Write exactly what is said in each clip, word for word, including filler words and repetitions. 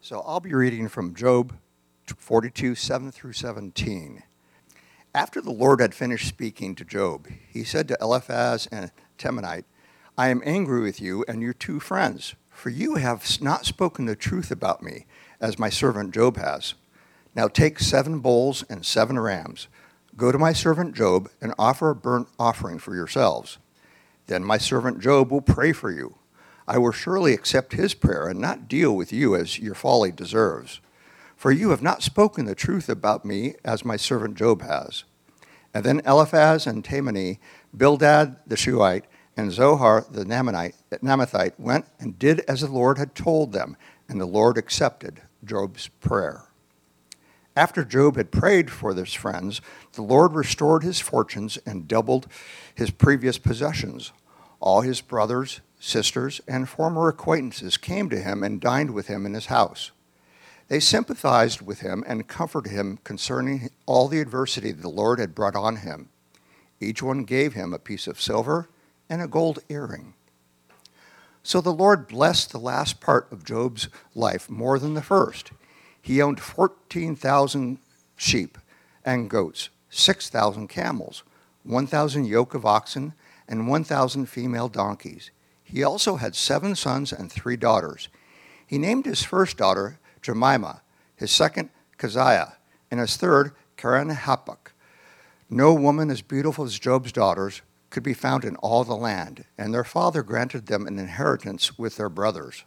So I'll be reading from Job forty-two, seven through seventeen. After the Lord had finished speaking to Job, he said to Eliphaz and Temanite, I am angry with you and your two friends, for you have not spoken the truth about me, as my servant Job has. Now take seven bulls and seven rams. Go to my servant Job and offer a burnt offering for yourselves. Then my servant Job will pray for you. I will surely accept his prayer and not deal with you as your folly deserves. For you have not spoken the truth about me as my servant Job has. And then Eliphaz and Temani, Bildad the Shuhite, and Zohar the Naamathite went and did as the Lord had told them, and the Lord accepted Job's prayer. After Job had prayed for his friends, the Lord restored his fortunes and doubled his previous possessions. All his brothers, sisters, and former acquaintances came to him and dined with him in his house. They sympathized with him and comforted him concerning all the adversity the Lord had brought on him. Each one gave him a piece of silver and a gold earring. So the Lord blessed the last part of Job's life more than the first. He owned fourteen thousand sheep and goats, six thousand camels, one thousand yoke of oxen, and one thousand female donkeys. He also had seven sons and three daughters. He named his first daughter Jemimah, his second Keziah, and his third Keren-happuch. No woman as beautiful as Job's daughters could be found in all the land, and their father granted them an inheritance with their brothers.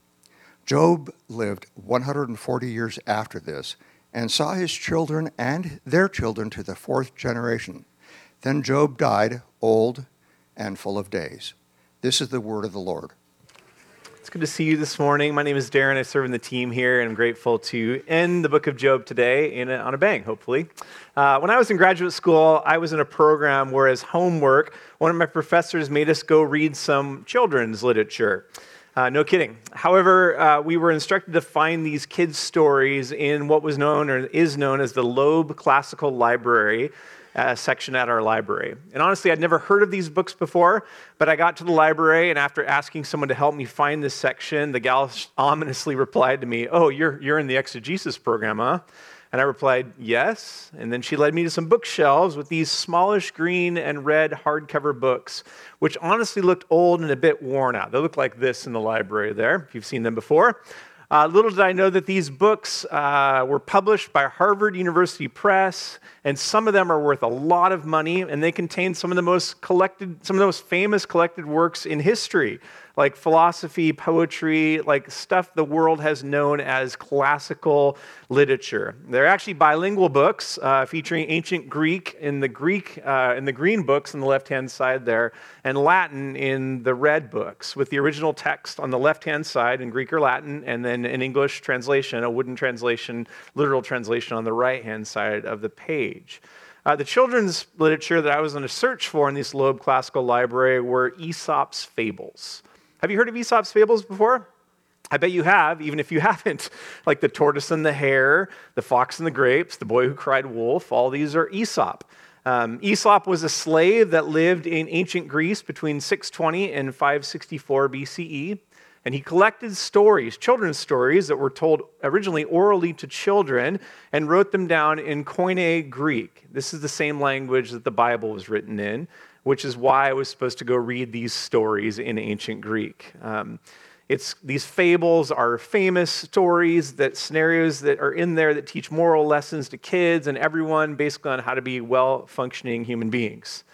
Job lived one hundred forty years after this and saw his children and their children to the fourth generation. Then Job died old and full of days. This is the word of the Lord. It's good to see you this morning. My name is Darren. I serve in the team here, and I'm grateful to end the book of Job today in a, on a bang, hopefully. Uh, when I was in graduate school, I was in a program where, as homework, one of my professors made us go read some children's literature. Uh, no kidding. However, uh, we were instructed to find these kids' stories in what was known or is known as the Loeb Classical Library Uh, section at our library. And honestly, I'd never heard of these books before, but I got to the library, and after asking someone to help me find this section, the gal ominously replied to me, oh, you're you're in the exegesis program, huh? And I replied, yes. And then she led me to some bookshelves with these smallish green and red hardcover books, which honestly looked old and a bit worn out. They look like this in the library there, if you've seen them before. Uh, little did I know that these books uh, were published by Harvard University Press, and some of them are worth a lot of money, and they contain some of the most collected, some of the most famous collected works in history, like philosophy, poetry, like stuff the world has known as classical literature. They're actually bilingual books uh, featuring ancient Greek in the Greek uh, in the green books on the left-hand side there, and Latin in the red books, with the original text on the left-hand side in Greek or Latin, and then an English translation, a wooden translation, literal translation on the right-hand side of the page. Uh, the children's literature that I was on a search for in this Loeb Classical Library were Aesop's Fables. Have you heard of Aesop's Fables before? I bet you have, even if you haven't. Like the tortoise and the hare, the fox and the grapes, the boy who cried wolf, all these are Aesop. Um, Aesop was a slave that lived in ancient Greece between six twenty and five sixty-four B C E. And he collected stories, children's stories that were told originally orally to children, and wrote them down in Koine Greek. This is the same language that the Bible was written in, which is why I was supposed to go read these stories in ancient Greek. Um, it's these fables are famous stories, that scenarios that are in there that teach moral lessons to kids and everyone, basically on how to be well-functioning human beings.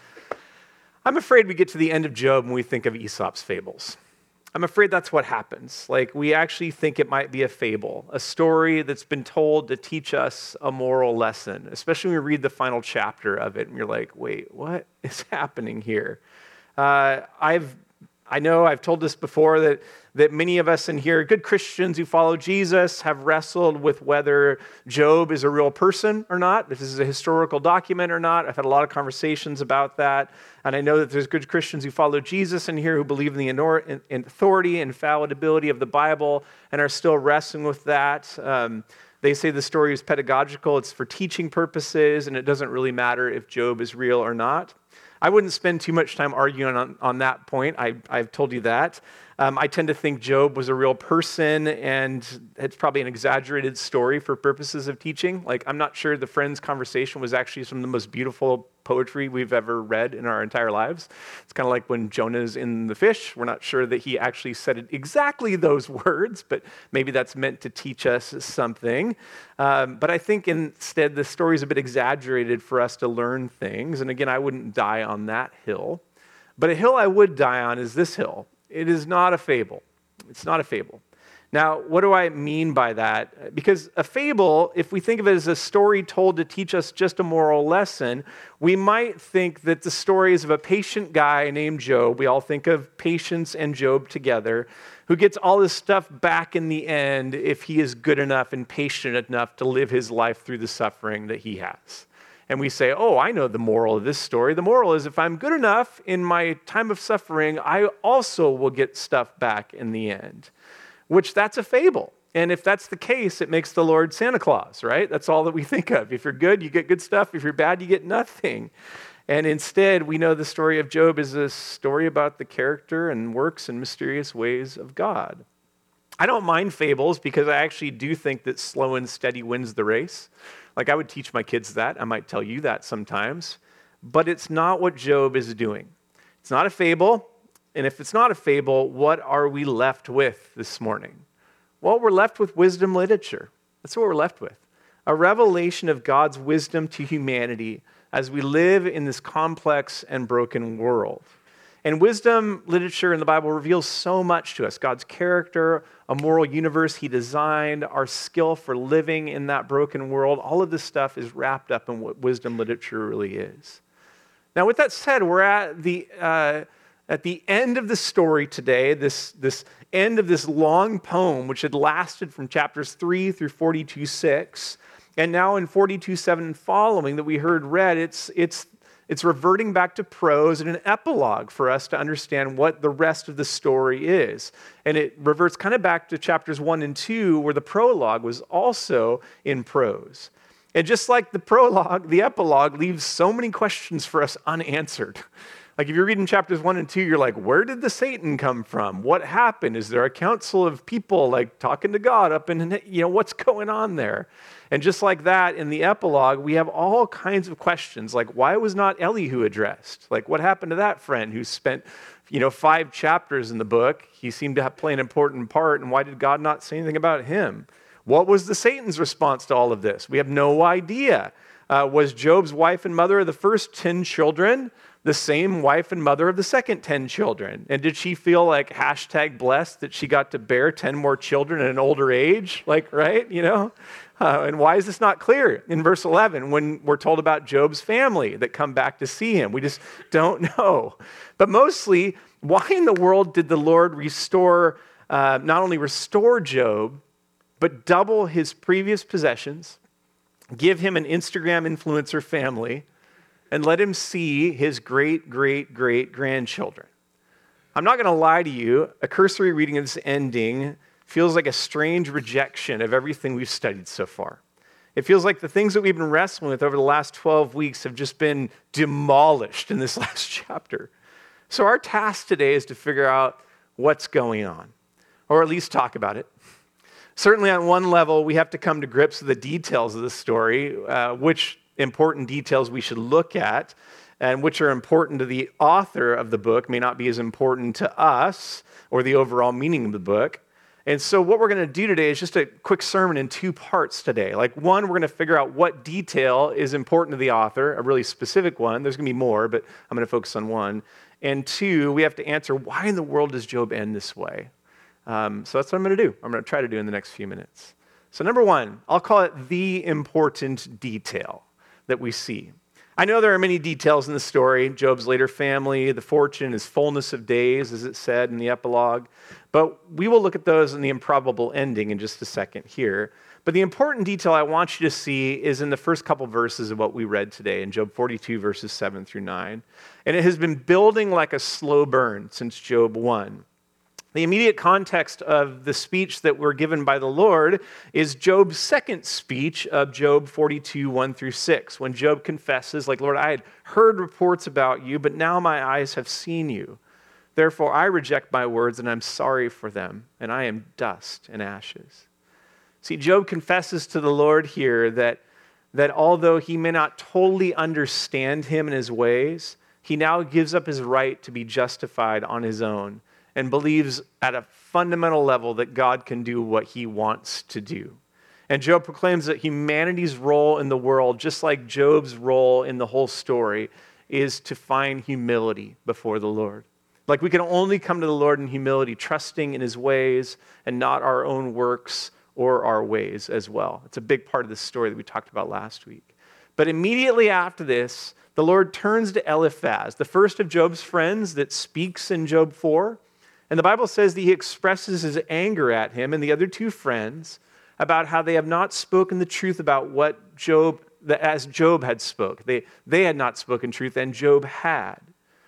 I'm afraid we get to the end of Job and we think of Aesop's Fables. I'm afraid that's what happens. Like, we actually think it might be a fable, a story that's been told to teach us a moral lesson, especially when we read the final chapter of it and you're like, wait, what is happening here? Uh, I've, I know I've told this before that, that many of us in here, good Christians who follow Jesus, have wrestled with whether Job is a real person or not, if this is a historical document or not. I've had a lot of conversations about that. And I know that there's good Christians who follow Jesus in here who believe in the authority and infallibility of the Bible and are still wrestling with that. Um, they say the story is pedagogical, it's for teaching purposes, and it doesn't really matter if Job is real or not. I wouldn't spend too much time arguing on, on that point. I, I've told you that. Um, I tend to think Job was a real person, and it's probably an exaggerated story for purposes of teaching. Like, I'm not sure the friends' conversation was actually some of the most beautiful poetry we've ever read in our entire lives. It's kind of like when Jonah's in the fish. We're not sure that he actually said exactly those words, but maybe that's meant to teach us something. Um, but I think instead the story is a bit exaggerated for us to learn things. And again, I wouldn't die on that hill. But a hill I would die on is this hill. It is not a fable. It's not a fable. Now, what do I mean by that? Because a fable, if we think of it as a story told to teach us just a moral lesson, we might think that the story is of a patient guy named Job. We all think of patience and Job together, who gets all this stuff back in the end if he is good enough and patient enough to live his life through the suffering that he has. And we say, oh, I know the moral of this story. The moral is if I'm good enough in my time of suffering, I also will get stuff back in the end, which that's a fable. And if that's the case, it makes the Lord Santa Claus, right? That's all that we think of. If you're good, you get good stuff. If you're bad, you get nothing. And instead, we know the story of Job is a story about the character and works and mysterious ways of God. I don't mind fables because I actually do think that slow and steady wins the race. Like, I would teach my kids that. I might tell you that sometimes. But it's not what Job is doing. It's not a fable. And if it's not a fable, what are we left with this morning? Well, we're left with wisdom literature. That's what we're left with. A revelation of God's wisdom to humanity as we live in this complex and broken world. And wisdom literature in the Bible reveals so much to us. God's character, a moral universe he designed, our skill for living in that broken world. All of this stuff is wrapped up in what wisdom literature really is. Now, with that said, we're at the uh, at the end of the story today, this, this end of this long poem, which had lasted from chapters three through forty-two six. And now in forty-two seven and following that we heard read, it's it's It's reverting back to prose and an epilogue for us to understand what the rest of the story is. And it reverts kind of back to chapters one and two, where the prologue was also in prose. And just like the prologue, the epilogue leaves so many questions for us unanswered. Like if you're reading chapters one and two, you're like, where did the Satan come from? What happened? Is there a council of people like talking to God up in, you know, what's going on there? And just like that, in the epilogue, we have all kinds of questions, like why was not Elihu addressed? Like what happened to that friend who spent, you know, five chapters in the book? He seemed to have play an important part, and why did God not say anything about him? What was the Satan's response to all of this? We have no idea. Uh, was Job's wife and mother of the first ten children the same wife and mother of the second ten children? And did she feel like hashtag blessed that she got to bear ten more children at an older age? Like, right, you know? Uh, and why is this not clear in verse eleven when we're told about Job's family that come back to see him? We just don't know. But mostly, why in the world did the Lord restore, uh, not only restore Job, but double his previous possessions, give him an Instagram influencer family, and let him see his great, great, great grandchildren? I'm not going to lie to you. A cursory reading of this ending feels like a strange rejection of everything we've studied so far. It feels like the things that we've been wrestling with over the last twelve weeks have just been demolished in this last chapter. So our task today is to figure out what's going on, or at least talk about it. Certainly on one level, we have to come to grips with the details of the story, uh, which important details we should look at, and which are important to the author of the book may not be as important to us or the overall meaning of the book. And so what we're going to do today is just a quick sermon in two parts today. Like one, we're going to figure out what detail is important to the author, a really specific one. There's going to be more, but I'm going to focus on one. And two, we have to answer, why in the world does Job end this way? Um, so that's what I'm going to do. I'm going to try to do in the next few minutes. So number one, I'll call it the important detail that we see. I know there are many details in the story, Job's later family, the fortune, his fullness of days, as it said in the epilogue. But we will look at those in the improbable ending in just a second here. But the important detail I want you to see is in the first couple verses of what we read today in Job forty-two, verses seven through nine. And it has been building like a slow burn since Job one. The immediate context of the speech that we're given by the Lord is Job's second speech of Job forty-two, one through six, when Job confesses, like, Lord, I had heard reports about you, but now my eyes have seen you. Therefore, I reject my words, and I'm sorry for them, and I am dust and ashes. See, Job confesses to the Lord here that, that although he may not totally understand him and his ways, he now gives up his right to be justified on his own, and believes at a fundamental level that God can do what he wants to do. And Job proclaims that humanity's role in the world, just like Job's role in the whole story, is to find humility before the Lord. Like we can only come to the Lord in humility, trusting in his ways and not our own works or our ways as well. It's a big part of the story that we talked about last week. But immediately after this, the Lord turns to Eliphaz, the first of Job's friends that speaks in Job four. And the Bible says that he expresses his anger at him and the other two friends about how they have not spoken the truth about what Job, as Job had spoke. They, they had not spoken truth, and Job had.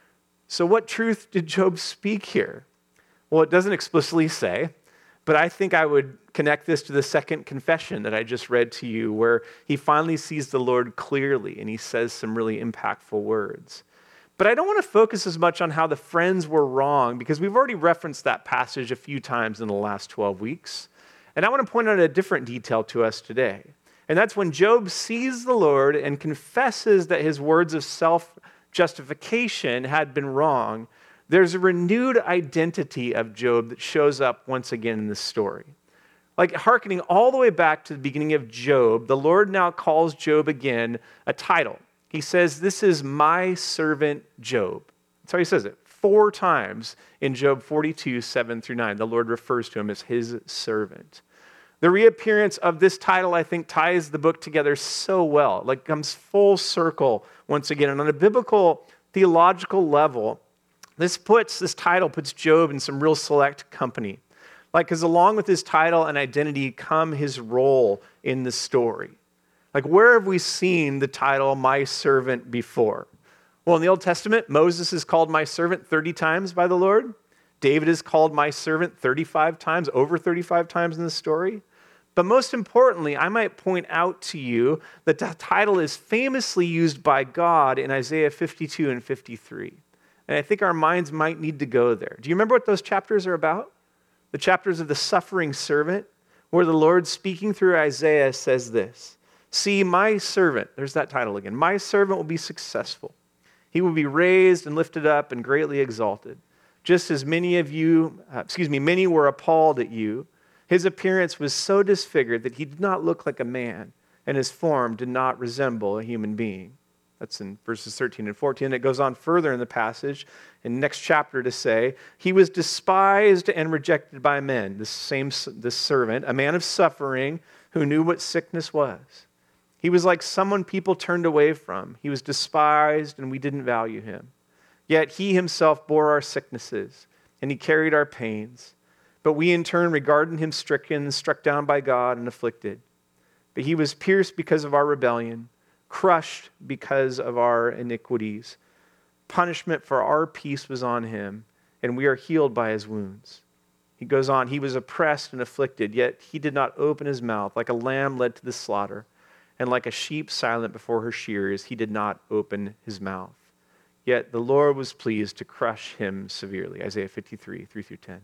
So what truth did Job speak here? Well, it doesn't explicitly say, but I think I would connect this to the second confession that I just read to you, where he finally sees the Lord clearly and he says some really impactful words. But I don't want to focus as much on how the friends were wrong, because we've already referenced that passage a few times in the last twelve weeks. And I want to point out a different detail to us today. And that's when Job sees the Lord and confesses that his words of self-justification had been wrong, there's a renewed identity of Job that shows up once again in this story. Like hearkening all the way back to the beginning of Job, the Lord now calls Job again a title. He says, this is my servant Job. That's how he says it. Four times in Job forty-two, seven through nine, the Lord refers to him as his servant. The reappearance of this title, I think, ties the book together so well. Like comes full circle once again. And on a biblical, theological level, this puts, this title puts Job in some real select company. Like, because along with his title and identity come his role in the story. Like, where have we seen the title, my servant, before? Well, in the Old Testament, Moses is called my servant thirty times by the Lord. David is called my servant thirty-five times, over thirty-five times in the story. But most importantly, I might point out to you that the title is famously used by God in Isaiah fifty-two and fifty-three. And I think our minds might need to go there. Do you remember what those chapters are about? The chapters of the suffering servant, where the Lord speaking through Isaiah says this. See, my servant, there's that title again, my servant will be successful. He will be raised and lifted up and greatly exalted. Just as many of you, uh, excuse me, many were appalled at you. His appearance was so disfigured that he did not look like a man, and his form did not resemble a human being. That's in verses thirteen and fourteen. It goes on further in the passage, in the next chapter, to say, he was despised and rejected by men, this same this servant, a man of suffering who knew what sickness was. He was like someone people turned away from. He was despised, and we didn't value him. Yet he himself bore our sicknesses, and he carried our pains. But we in turn regarded him stricken, struck down by God, and afflicted. But he was pierced because of our rebellion, crushed because of our iniquities. Punishment for our peace was on him, and we are healed by his wounds. He goes on, he was oppressed and afflicted, yet he did not open his mouth. Like a lamb led to the slaughter, and like a sheep silent before her shearers, he did not open his mouth. Yet the Lord was pleased to crush him severely. Isaiah fifty-three, three through ten.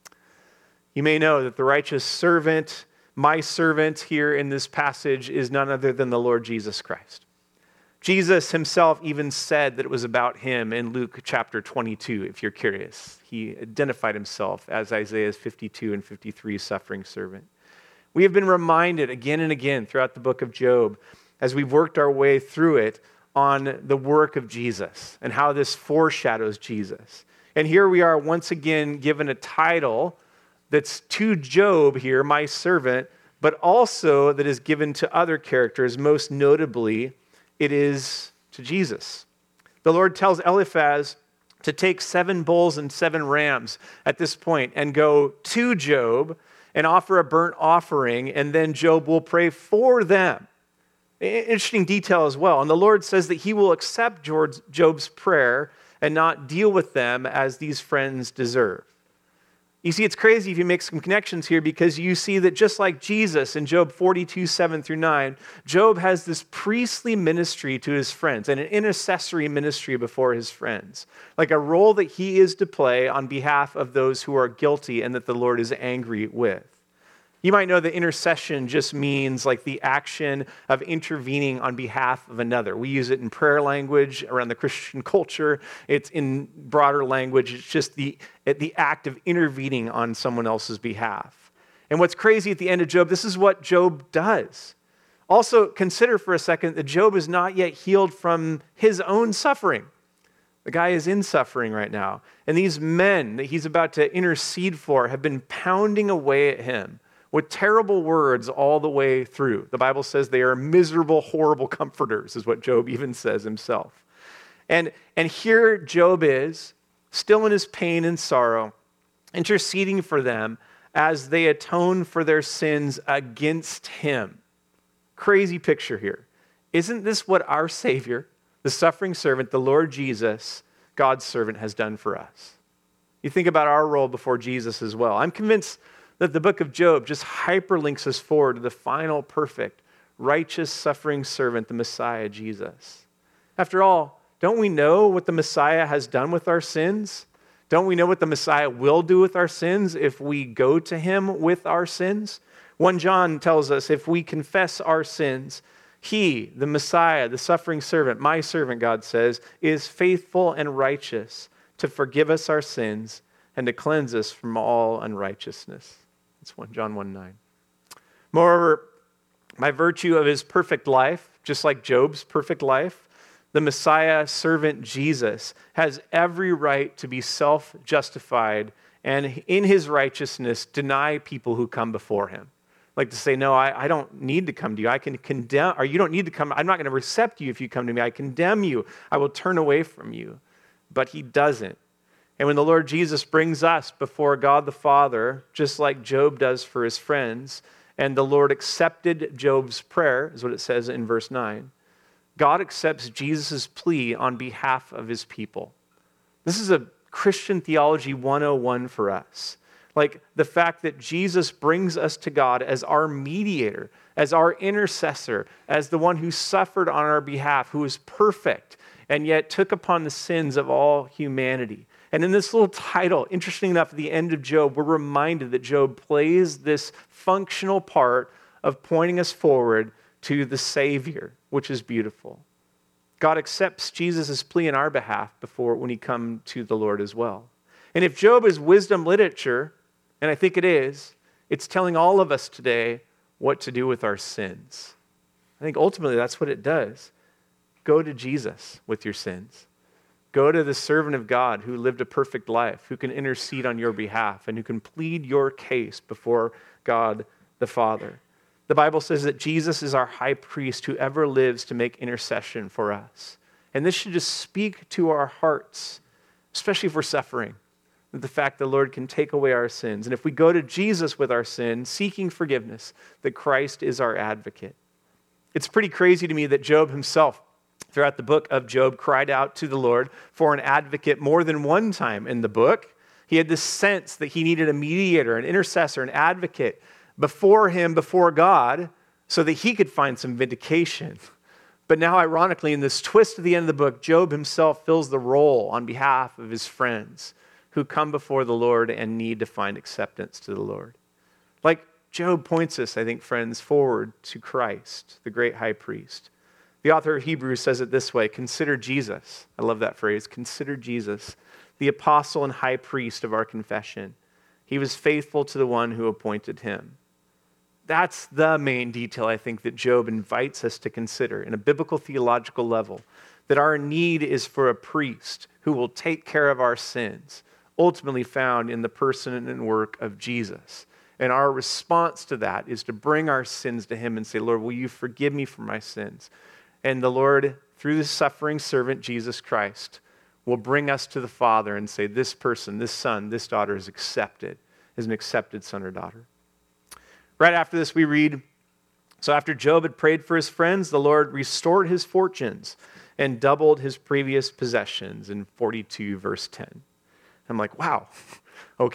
You may know that the righteous servant, my servant here in this passage, is none other than the Lord Jesus Christ. Jesus himself even said that it was about him in Luke chapter twenty-two, if you're curious. He identified himself as Isaiah's fifty-two and fifty-three suffering servant. We have been reminded again and again throughout the book of Job, as we've worked our way through it, on the work of Jesus and how this foreshadows Jesus. And here we are once again given a title that's to Job here, my servant, but also that is given to other characters. Most notably, it is to Jesus. The Lord tells Eliphaz to take seven bulls and seven rams at this point and go to Job and offer a burnt offering, and then Job will pray for them. Interesting detail as well. And the Lord says that he will accept Job's prayer and not deal with them as these friends deserve. You see, it's crazy if you make some connections here because you see that just like Jesus in Job forty-two, seven through nine, Job has this priestly ministry to his friends and an intercessory ministry before his friends, like a role that he is to play on behalf of those who are guilty and that the Lord is angry with. You might know that intercession just means like the action of intervening on behalf of another. We use it in prayer language around the Christian culture. It's in broader language. It's just the, the act of intervening on someone else's behalf. And what's crazy at the end of Job, this is what Job does. Also, consider for a second that Job is not yet healed from his own suffering. The guy is in suffering right now. And these men that he's about to intercede for have been pounding away at him with terrible words all the way through. The Bible says they are miserable, horrible comforters, is what Job even says himself. And, and here Job is, still in his pain and sorrow, interceding for them as they atone for their sins against him. Crazy picture here. Isn't this what our Savior, the suffering servant, the Lord Jesus, God's servant, has done for us? You think about our role before Jesus as well. I'm convinced that the book of Job just hyperlinks us forward to the final, perfect, righteous, suffering servant, the Messiah, Jesus. After all, don't we know what the Messiah has done with our sins? Don't we know what the Messiah will do with our sins if we go to him with our sins? First John tells us if we confess our sins, he, the Messiah, the suffering servant, my servant, God says, is faithful and righteous to forgive us our sins and to cleanse us from all unrighteousness. It's First John one nine. Moreover, by virtue of his perfect life, just like Job's perfect life, the Messiah servant Jesus has every right to be self-justified and in his righteousness deny people who come before him. Like to say, no, I, I don't need to come to you. I can condemn, or you don't need to come. I'm not going to accept you if you come to me. I condemn you. I will turn away from you. But he doesn't. And when the Lord Jesus brings us before God the Father, just like Job does for his friends, and the Lord accepted Job's prayer, is what it says in verse nine, God accepts Jesus' plea on behalf of his people. This is a Christian theology one oh one for us. Like the fact that Jesus brings us to God as our mediator, as our intercessor, as the one who suffered on our behalf, who is perfect, and yet took upon the sins of all humanity. And in this little title, interesting enough, at the end of Job, we're reminded that Job plays this functional part of pointing us forward to the Savior, which is beautiful. God accepts Jesus' plea in our behalf before when he come to the Lord as well. And if Job is wisdom literature, and I think it is, it's telling all of us today what to do with our sins. I think ultimately that's what it does. Go to Jesus with your sins. Go to the servant of God who lived a perfect life, who can intercede on your behalf and who can plead your case before God the Father. The Bible says that Jesus is our high priest who ever lives to make intercession for us. And this should just speak to our hearts, especially if we're suffering, that the fact the Lord can take away our sins. And if we go to Jesus with our sin, seeking forgiveness, that Christ is our advocate. It's pretty crazy to me that Job himself, throughout the book of Job, cried out to the Lord for an advocate more than one time in the book. He had this sense that he needed a mediator, an intercessor, an advocate before him, before God, so that he could find some vindication. But now, ironically, in this twist at the end of the book, Job himself fills the role on behalf of his friends who come before the Lord and need to find acceptance to the Lord. Like Job points us, I think, friends, forward to Christ, the great high priest. The author of Hebrews says it this way, consider Jesus. I love that phrase, consider Jesus, the apostle and high priest of our confession. He was faithful to the one who appointed him. That's the main detail, I think, that Job invites us to consider in a biblical theological level, that our need is for a priest who will take care of our sins, ultimately found in the person and work of Jesus. And our response to that is to bring our sins to him and say, Lord, will you forgive me for my sins? And the Lord, through the suffering servant, Jesus Christ, will bring us to the Father and say, this person, this son, this daughter is accepted, is an accepted son or daughter. Right after this, we read, so after Job had prayed for his friends, the Lord restored his fortunes and doubled his previous possessions in forty-two, verse ten. I'm like, wow, okay.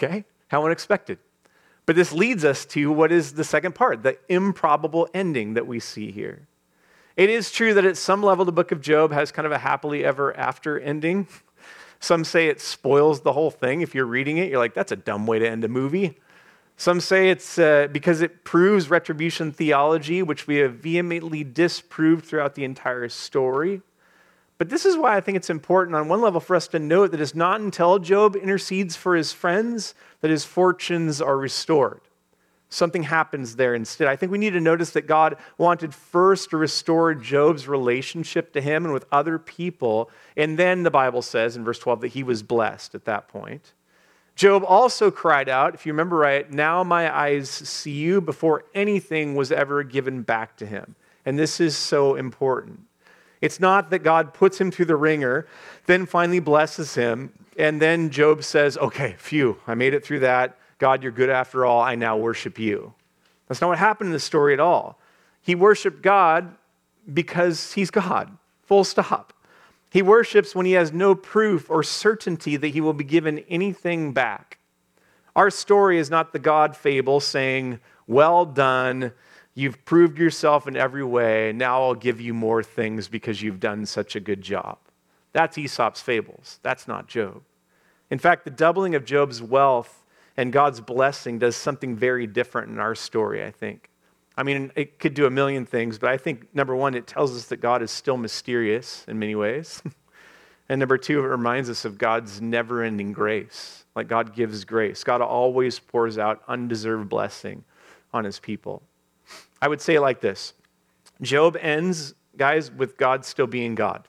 How unexpected. But this leads us to what is the second part, the improbable ending that we see here. It is true that at some level the book of Job has kind of a happily ever after ending. Some say it spoils the whole thing. If you're reading it, you're like, that's a dumb way to end a movie. Some say it's uh, because it proves retribution theology, which we have vehemently disproved throughout the entire story. But this is why I think it's important on one level for us to note that it's not until Job intercedes for his friends that his fortunes are restored. Something happens there instead. I think we need to notice that God wanted first to restore Job's relationship to him and with other people, and then the Bible says in verse twelve that he was blessed at that point. Job also cried out, if you remember right, now my eyes see you, before anything was ever given back to him. And this is so important. It's not that God puts him through the ringer, then finally blesses him, and then Job says, okay, phew, I made it through that. God, you're good after all. I now worship you. That's not what happened in the story at all. He worshiped God because he's God, full stop. He worships when he has no proof or certainty that he will be given anything back. Our story is not the God fable saying, well done, you've proved yourself in every way, now I'll give you more things because you've done such a good job. That's Aesop's fables. That's not Job. In fact, the doubling of Job's wealth and God's blessing does something very different in our story, I think. I mean, it could do a million things, but I think, number one, it tells us that God is still mysterious in many ways. And number two, it reminds us of God's never-ending grace. Like God gives grace. God always pours out undeserved blessing on his people. I would say it like this. Job ends, guys, with God still being God.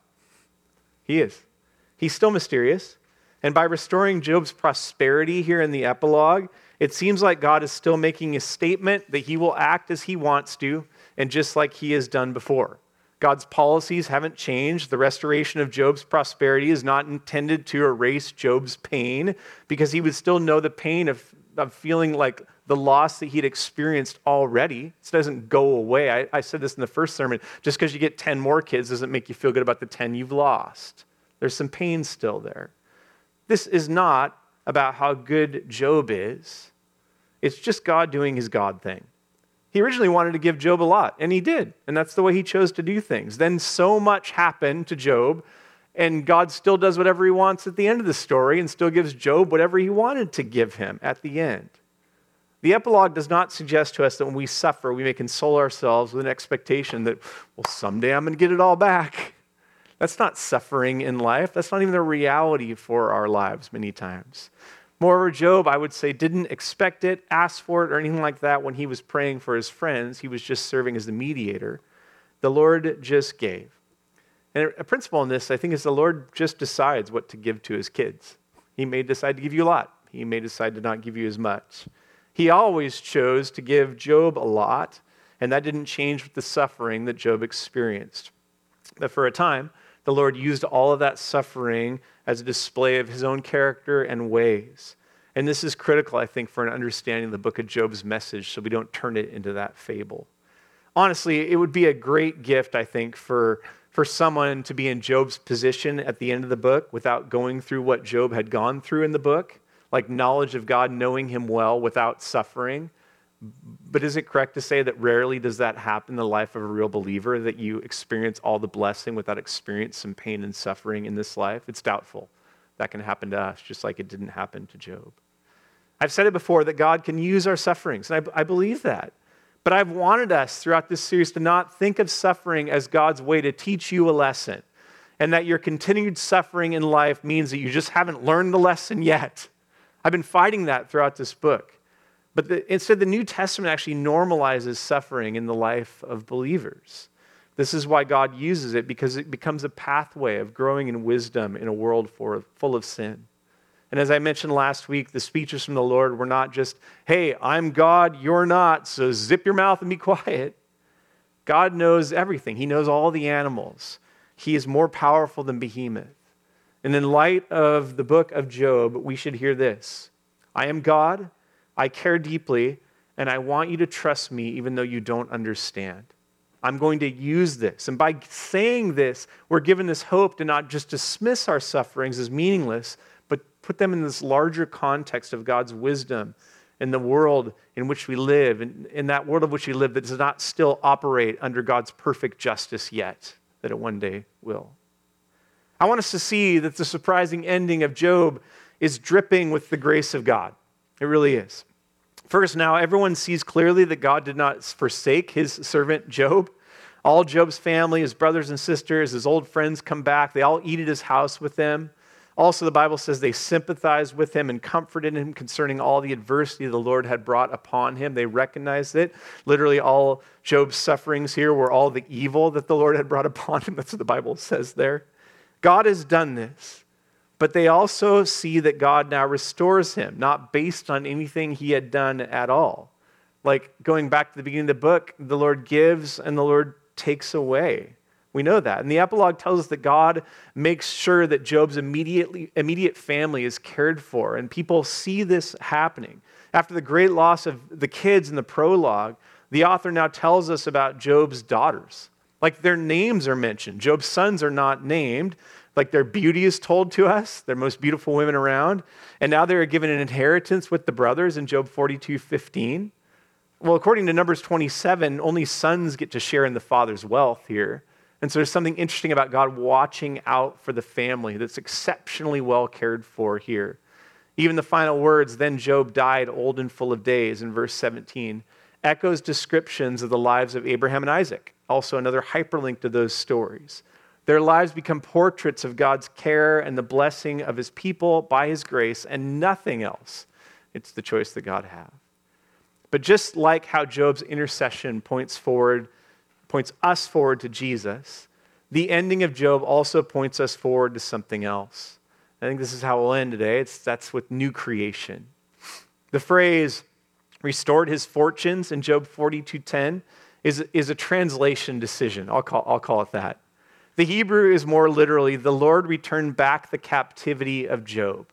He is. He's still mysterious. And by restoring Job's prosperity here in the epilogue, it seems like God is still making a statement that he will act as he wants to, and just like he has done before. God's policies haven't changed. The restoration of Job's prosperity is not intended to erase Job's pain, because he would still know the pain of, of feeling like the loss that he'd experienced already. This doesn't go away. I, I said this in the first sermon. Just because you get ten more kids doesn't make you feel good about the ten you've lost. There's some pain still there. This is not about how good Job is. It's just God doing his God thing. He originally wanted to give Job a lot, and he did. And that's the way he chose to do things. Then so much happened to Job, and God still does whatever he wants at the end of the story and still gives Job whatever he wanted to give him at the end. The epilogue does not suggest to us that when we suffer, we may console ourselves with an expectation that, well, someday I'm going to get it all back. That's not suffering in life. That's not even the reality for our lives many times. Moreover, Job, I would say, didn't expect it, ask for it, or anything like that when he was praying for his friends. He was just serving as the mediator. The Lord just gave. And a principle in this, I think, is the Lord just decides what to give to his kids. He may decide to give you a lot. He may decide to not give you as much. He always chose to give Job a lot, and that didn't change with the suffering that Job experienced. But for a time, the Lord used all of that suffering as a display of his own character and ways. And this is critical, I think, for an understanding of the book of Job's message, so we don't turn it into that fable. Honestly, it would be a great gift, I think, for, for someone to be in Job's position at the end of the book without going through what Job had gone through in the book, like knowledge of God, knowing him well without suffering. But is it correct to say that rarely does that happen in the life of a real believer, that you experience all the blessing without experiencing some pain and suffering in this life? It's doubtful. That can happen to us, just like it didn't happen to Job. I've said it before that God can use our sufferings, and I, I believe that. But I've wanted us throughout this series to not think of suffering as God's way to teach you a lesson, and that your continued suffering in life means that you just haven't learned the lesson yet. I've been fighting that throughout this book. But the, instead, the New Testament actually normalizes suffering in the life of believers. This is why God uses it, because it becomes a pathway of growing in wisdom in a world for, full of sin. And as I mentioned last week, the speeches from the Lord were not just, hey, I'm God, you're not, so zip your mouth and be quiet. God knows everything. He knows all the animals. He is more powerful than Behemoth. And in light of the book of Job, we should hear this. I am God. I care deeply, and I want you to trust me even though you don't understand. I'm going to use this. And by saying this, we're given this hope to not just dismiss our sufferings as meaningless, but put them in this larger context of God's wisdom in the world in which we live, in, in that world of which we live that does not still operate under God's perfect justice yet, that it one day will. I want us to see that the surprising ending of Job is dripping with the grace of God. It really is. First, now everyone sees clearly that God did not forsake his servant Job. All Job's family, his brothers and sisters, his old friends come back. They all eat at his house with him. Also, the Bible says they sympathized with him and comforted him concerning all the adversity the Lord had brought upon him. They recognized it. Literally, all Job's sufferings here were all the evil that the Lord had brought upon him. That's what the Bible says there. God has done this, but they also see that God now restores him, not based on anything he had done at all. Like going back to the beginning of the book, the Lord gives and the Lord takes away. We know that. And the epilogue tells us that God makes sure that Job's immediately, immediate family is cared for. And people see this happening. After the great loss of the kids in the prologue, the author now tells us about Job's daughters. Like their names are mentioned. Job's sons are not named. Like their beauty is told to us. They're most beautiful women around. And now they're given an inheritance with the brothers in Job forty-two fifteen. Well, according to Numbers twenty-seven, only sons get to share in the father's wealth here. And so there's something interesting about God watching out for the family that's exceptionally well cared for here. Even the final words, then Job died old and full of days, in verse seventeen, echoes descriptions of the lives of Abraham and Isaac. Also another hyperlink to those stories. Their lives become portraits of God's care and the blessing of his people by his grace and nothing else. It's the choice that God has. But just like how Job's intercession points forward, points us forward to Jesus, the ending of Job also points us forward to something else. I think this is how we'll end today. It's, that's with new creation. The phrase, restored his fortunes in Job forty-two ten, is, is a translation decision. I'll call, I'll call it that. The Hebrew is more literally, the Lord returned back the captivity of Job.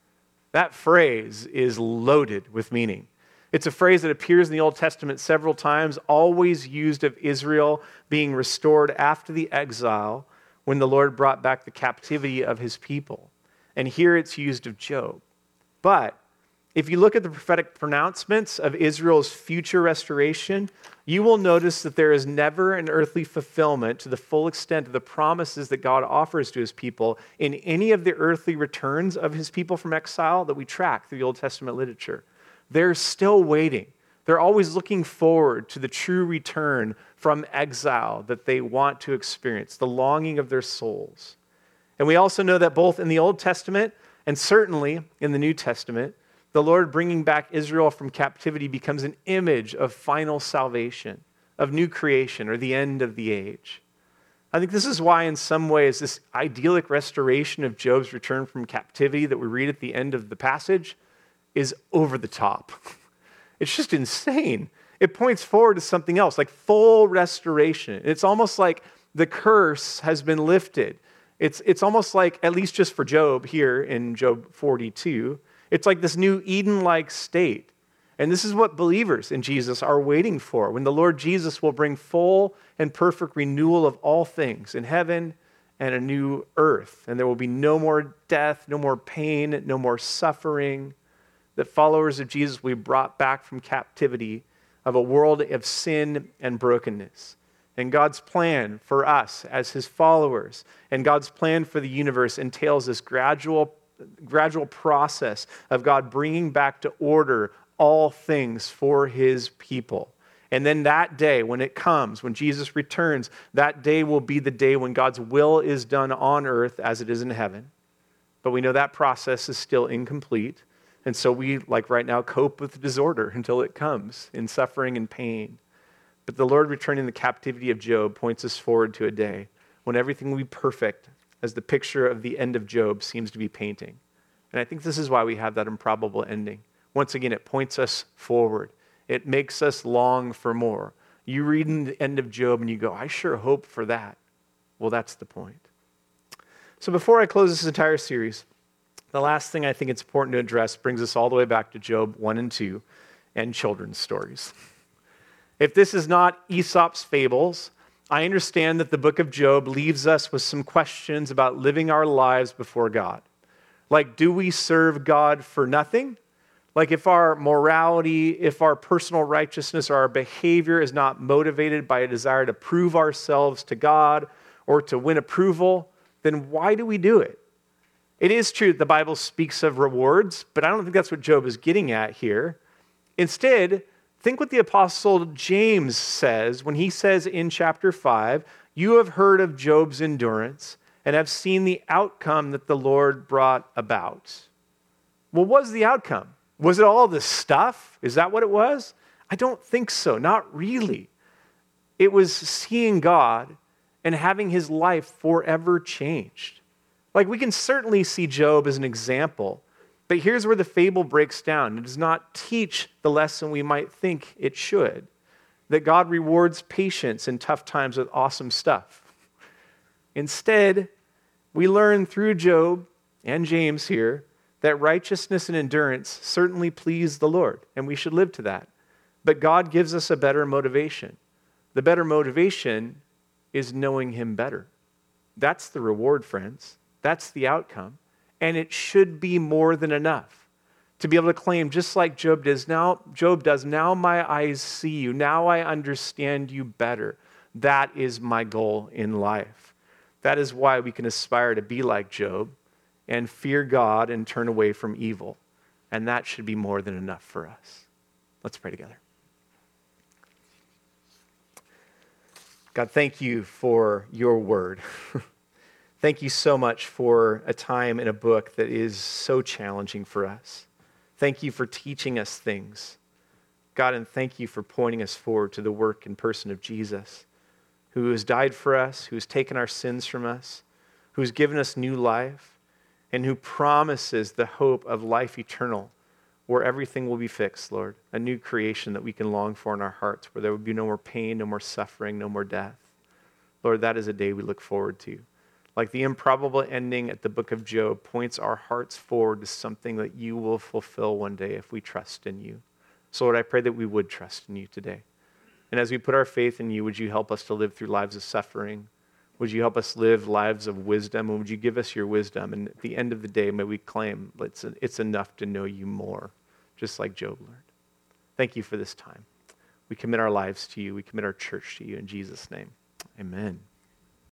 That phrase is loaded with meaning. It's a phrase that appears in the Old Testament several times, always used of Israel being restored after the exile when the Lord brought back the captivity of his people. And here it's used of Job. But if you look at the prophetic pronouncements of Israel's future restoration, you will notice that there is never an earthly fulfillment to the full extent of the promises that God offers to his people in any of the earthly returns of his people from exile that we track through the Old Testament literature. They're still waiting. They're always looking forward to the true return from exile that they want to experience, the longing of their souls. And we also know that both in the Old Testament and certainly in the New Testament, the Lord bringing back Israel from captivity becomes an image of final salvation, of new creation, or the end of the age. I think this is why, in some ways, this idyllic restoration of Job's return from captivity that we read at the end of the passage is over the top. It's just insane. It points forward to something else, like full restoration. It's almost like the curse has been lifted. It's, it's almost like, at least just for Job here in Job forty-two, it's like this new Eden-like state. And this is what believers in Jesus are waiting for, when the Lord Jesus will bring full and perfect renewal of all things in heaven and a new earth. And there will be no more death, no more pain, no more suffering. That followers of Jesus will be brought back from captivity of a world of sin and brokenness. And God's plan for us as his followers and God's plan for the universe entails this gradual, gradual process of God bringing back to order all things for his people. And then that day, when it comes, when Jesus returns, that day will be the day when God's will is done on earth as it is in heaven. But we know that process is still incomplete. And so we, like right now, cope with disorder until it comes in suffering and pain. But the Lord returning the captivity of Job points us forward to a day when everything will be perfect, as the picture of the end of Job seems to be painting. And I think this is why we have that improbable ending. Once again, it points us forward. It makes us long for more. You read in the end of Job and you go, I sure hope for that. Well, that's the point. So before I close this entire series, the last thing I think it's important to address brings us all the way back to Job one and two and children's stories. If this is not Aesop's fables, I understand that the book of Job leaves us with some questions about living our lives before God. Like, do we serve God for nothing? Like, if our morality, if our personal righteousness or our behavior is not motivated by a desire to prove ourselves to God or to win approval, then why do we do it? It is true that the Bible speaks of rewards, but I don't think that's what Job is getting at here. Instead, think what the Apostle James says when he says in chapter five, "You have heard of Job's endurance and have seen the outcome that the Lord brought about." Well, what was the outcome? Was it all this stuff? Is that what it was? I don't think so. Not really. It was seeing God and having his life forever changed. Like, we can certainly see Job as an example, but here's where the fable breaks down. It does not teach the lesson we might think it should, that God rewards patience in tough times with awesome stuff. Instead, we learn through Job and James here that righteousness and endurance certainly please the Lord, and we should live to that. But God gives us a better motivation. The better motivation is knowing him better. That's the reward, friends. That's the outcome. And it should be more than enough to be able to claim, just like Job does now, Job does, now my eyes see you. Now I understand you better. That is my goal in life. That is why we can aspire to be like Job and fear God and turn away from evil. And that should be more than enough for us. Let's pray together. God, thank you for your word. Thank you so much for a time in a book that is so challenging for us. Thank you for teaching us things. God, and thank you for pointing us forward to the work and person of Jesus, who has died for us, who has taken our sins from us, who has given us new life, and who promises the hope of life eternal, where everything will be fixed, Lord. A new creation that we can long for in our hearts, where there will be no more pain, no more suffering, no more death. Lord, that is a day we look forward to. Like the improbable ending at the book of Job points our hearts forward to something that you will fulfill one day if we trust in you. So Lord, I pray that we would trust in you today. And as we put our faith in you, would you help us to live through lives of suffering? Would you help us live lives of wisdom? And would you give us your wisdom? And at the end of the day, may we claim it's, it's enough to know you more, just like Job learned. Thank you for this time. We commit our lives to you. We commit our church to you in Jesus' name. Amen.